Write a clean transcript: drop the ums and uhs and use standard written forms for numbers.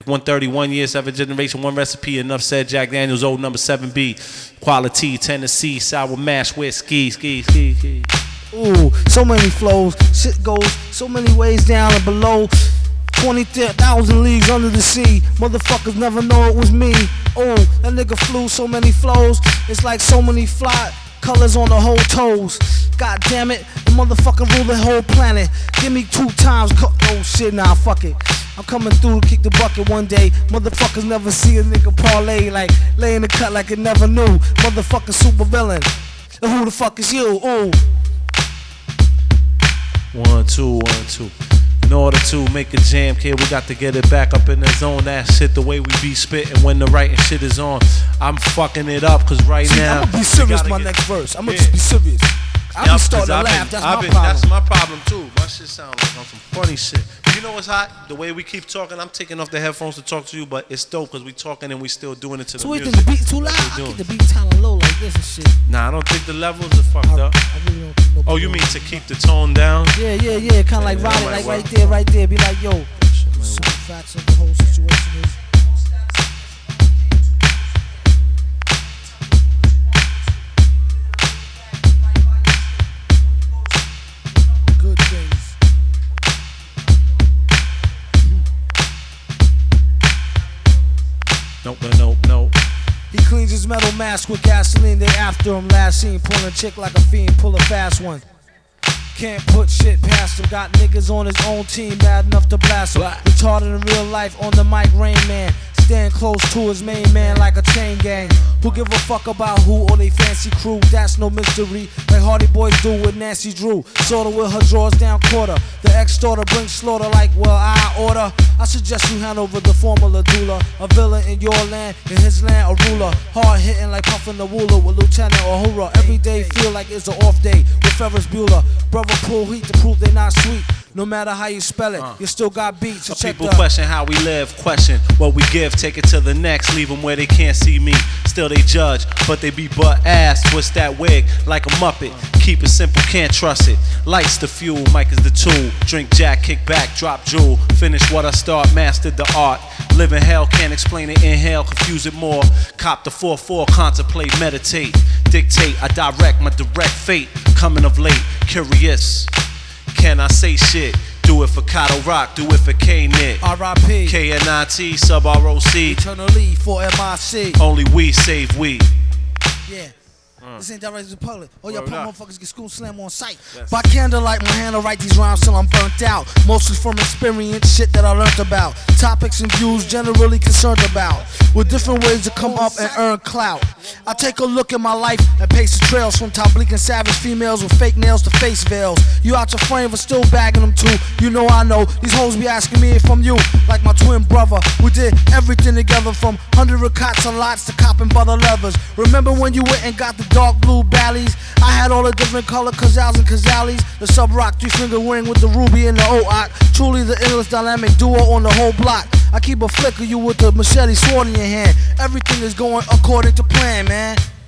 131 years, 7 generation, one recipe. Enough said. Jack Daniels, old number 7B. Quality, Tennessee, sour mash, whiskey, ski. Ooh, so many flows. Shit goes so many ways down and below. 20,000 leagues under the sea. Motherfuckers never know it was me. Oh, that nigga flew so many flows. It's like so many fly colors on the whole toes. God damn it, the motherfucker rule the whole planet. Give me 2 times. Oh shit, nah, fuck it. I'm coming through to kick the bucket one day. Motherfuckers never see a nigga parlay like lay in the cut like it never knew. Motherfucker super villain. And who the fuck is you? Ooh. 1, 2, 1, 2. In order to make a jam, kid, we got to get it back up in the zone. That shit, the way we be spitting when the writing shit is on. I'm fucking it up, cause right now I'ma be serious my next verse. I'ma just be serious. I'll be starting to laugh, that's my problem. That's my problem too. My shit sound like on some funny shit. You know what's hot? The way we keep talking, I'm taking off the headphones to talk to you, but it's dope because we talking and we still doing it to the music. So you think the beat too loud? I get the beat kinda low like this and shit. Nah, I don't think the levels are fucked up. I really don't think oh, you mean to keep the tone down? Yeah, kinda like ride it, like right there. Be like, yo, some facts of the whole situation is. Nope. He cleans his metal mask with gasoline. They after him. Last seen pulling a chick like a fiend. Pull a fast one. Can't put shit past him. Got niggas on his own team mad enough to blast him. Retarded in real life on the mic, Rain Man. Stand close to his main man like a chain gang. Who give a fuck about who or they fancy crew? That's no mystery, like Hardy Boys do with Nancy Drew. Sorta with her drawers down quarter. The ex-daughter brings slaughter like, well, I order. I suggest you hand over the formula doula. A villain in your land, in his land a ruler. Hard hitting like puffin' the Wooler with Lieutenant Uhura. Every day feel like it's an off day with Ferris Bueller. Brother pull heat to prove they not sweet. No matter how you spell it, you still got beats. So check people question how we live, question what we give, take it to the next, leave them where they can't see me. Still they judge, but they be butt ass. Twist that wig like a Muppet. Keep it simple, can't trust it. Lights the fuel, mic is the tool. Drink Jack, kick back, drop jewel. Finish what I start, mastered the art. Live in hell, can't explain it, inhale, confuse it more. Cop the 4-4, contemplate, meditate. Dictate, I direct my direct fate. Coming of late, curious. Can I say shit? Do it for Kato Rock, do it for K-Nit. R.I.P. K-N-I-T, sub-R-O-C. Eternally for M.I.C. Only we save we. Yeah. This ain't direct to the public. All y'all punk motherfuckers get school slam on sight. Yes. By candlelight, my hand to write these rhymes till I'm burnt out. Mostly from experience, shit that I learned about. Topics and views generally concerned about. With different ways to come up and earn clout. I take a look at my life and pace the trails from top bleak and savage females with fake nails to face veils. You out your frame but still bagging them too. You know I know these hoes be asking me if I'm you. Like my twin brother, we did everything together from 100 cots and lots to copping butter levers. Remember when you went and got the dark blue Bally's? I had all the different color Kazals and Kazalis. The sub-rock 3-finger ring with the ruby and the O-Ock. Truly the endless dynamic duo on the whole block. I keep a flick of you with the machete sword in your hand. Everything is going according to plan, man.